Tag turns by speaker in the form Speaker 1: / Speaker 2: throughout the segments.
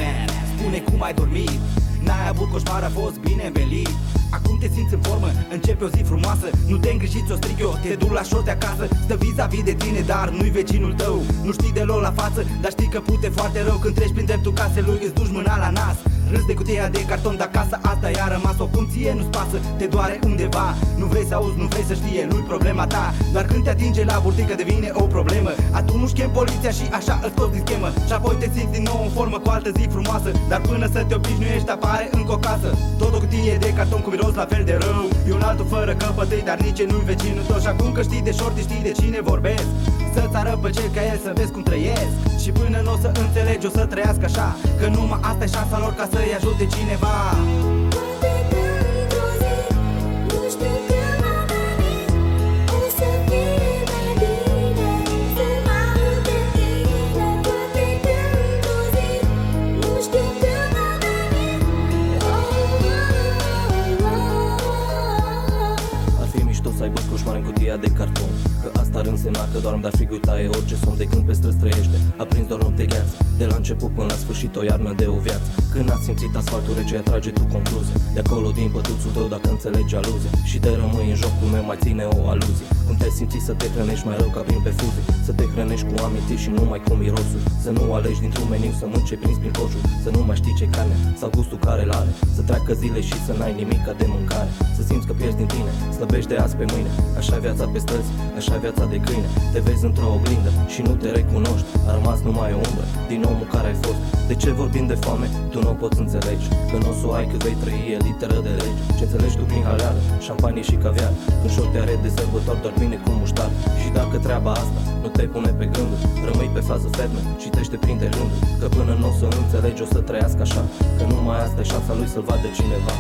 Speaker 1: man, spune cum ai dormit. N-ai avut coșmar, a fost bine învelit. Acum te simți în formă, începe o zi frumoasă. Nu te îngrijiți, o strig eu, te duc la șote acasă. Stă vis-a-vis de tine, dar nu-i vecinul tău. Nu știi deloc la față, dar știi că pute foarte rău. Când treci prin dreptul casei lui, îți duci mâna la nas. Râzi de cutia de carton, dar casa asta i-a rămas. O cum ție nu-ți pasă, te doare undeva. Nu vrei să auzi, nu vrei să știe, nu-i problema ta. Doar când te atinge la burtică devine o problemă. Atunci chem poliția și așa îl scoți din schemă. Și apoi te simți din nou în formă cu altă zi frumoasă. Dar până să te obișnuiești apare încă o casă. Tot o cutie de carton cu miros la fel de rău. E un altul fără căpătâi, dar nici nu-i vecinul tău. Și acum că știi de șorti, știi de cine vorbesc. Să-ți arăt pe cel ca el să vezi cum trăiesc. Și până n-o să înțelegi, o să trăiască așa. Că numai asta e șansa lor ca să-i ajute cineva.
Speaker 2: Să aibă coșmar în cutia de carton, că asta ar însemna că doar dar frigul taie orice somn de când pe străzi trăiește. Aprins doar noapte gheață, de la început până la sfârșit o iarnă de o viață. Când ați simțit asfaltul rece, atrage tu concluzie. De acolo din pătuțul tău dacă înțelegi aluzia. Și de rămâi în jocul meu mai ține o aluzie. Cum te-ai simțit să te hrănești mai rău ca prin perfuzii. Să te hrănești cu amintiri și numai cu mirosul. Să nu alegi dintr-un meniu să mânci prins prin coșul. Să nu mai știi ce carne sau gustul care l-are. Să treacă zile și să n-ai nimic de mâncare. Să simți că pierzi din tine, slăbești de azi pe mâine. Așa viața pe străzi, așa viața de câine. Te vezi într-o oglindă și nu te recunoști. A rămas numai o umbră din omul care ai fost. De ce vorbim de foame? Tu nu o poți înțelegi. Că nu o să o ai cât vei trăi, e literă de lege. Ce înțelegi tu prin haleală, șampanie și caviar. Când șorte are de sărbători doar bine cu muștar. Și dacă treaba asta nu te pune pe gânduri, rămâi pe fază fermă, citește printre rânduri. Că până nu o să înțelegi, o să trăiască așa. Că numai asta e șansa lui să-l vadă cineva.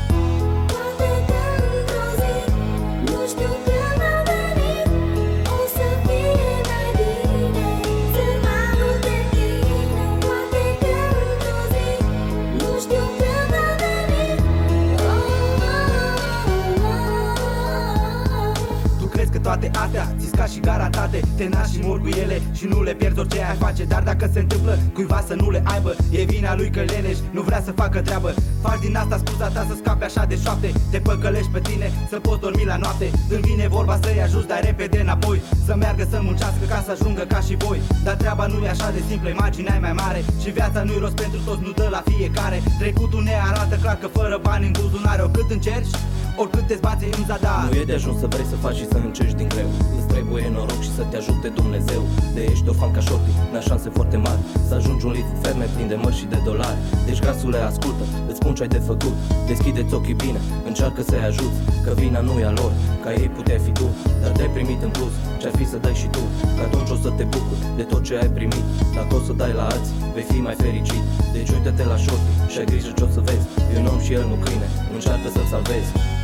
Speaker 1: Toate astea ți-s ca și garantate. Te naști și mor cu ele și nu le pierzi orice ai face. Dar dacă se întâmplă cuiva să nu le aibă, e vina lui că leneși, nu vrea să facă treabă. Faci din asta scuza ta să scapi așa de șoapte. Te păcălești pe tine să poți dormi la noapte. Când vine vorba să-i ajuți, dai repede înapoi. Să meargă să muncească ca să ajungă ca și voi. Dar treaba nu e așa de simplă, imaginea e mai mare. Și viața nu-i rost pentru toți, nu dă la fiecare. Trecutul ne arată clar că fără bani în buzunare, oricât încerci, oricât te zbați în zadar.
Speaker 2: Nu e de ajuns să vrei să faci și să încerci din greu. Îți trebuie noroc și să te ajute Dumnezeu. De ești o fan ca șorti, n-ai șanse foarte mari să ajungi un lift ferme plin de măști și de dolari. Deci grasule, ascultă, îți spun ce-ai de făcut. Deschideți ochii bine, încearcă să-i ajuți. Că vina nu e a lor, ca ei puteai fi tu. Dar te-ai primit în plus, ce-ar fi să dai și tu. Că atunci o să te bucuri de tot ce ai primit. Dacă o să dai la alții, vei fi mai fericit. Deci uită-te la șorti și ai grijă ce o să vezi. E un om și el nu câine, încearcă să-l salvezi.